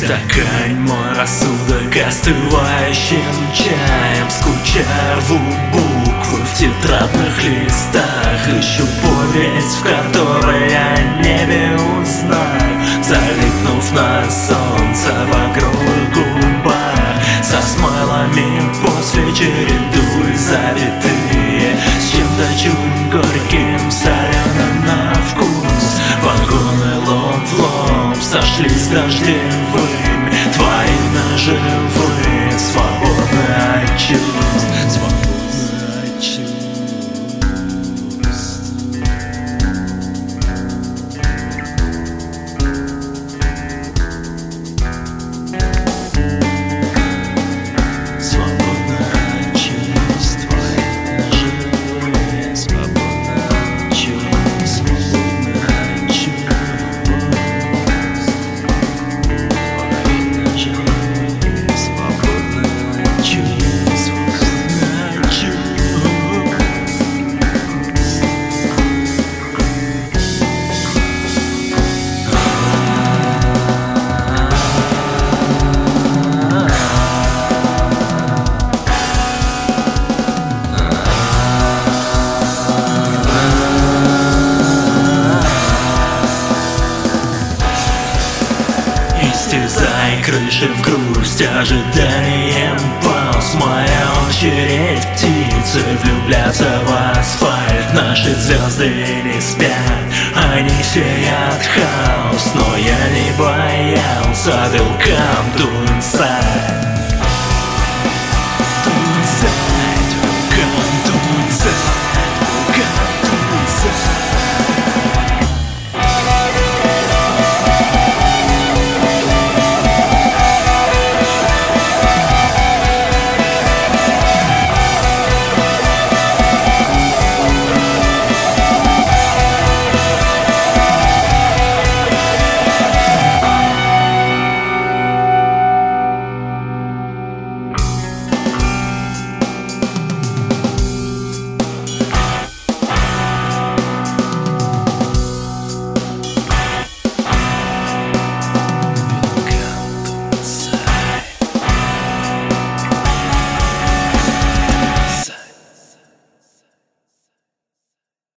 Стакань мой рассудок остывающим чаем. Скучаю, рву буквы в тетрадных листах. Ищу повесть, в которой о небе узнаю, залипнув на солнце в багровых губах. Со смайлами после чередуй завитые, с чем-то чуть горьким, соленым на вкус. Вагоны лом в лом сошлись дождевыми, твои ножевые, свободны от чувств, свободны от чувств. Истязай крыши в грусть ожиданием пауз. Моя очередь птицы влюбляться в асфальт. Наши звезды не спят, они сеят хаос. Но я не боялся, welcome to inside.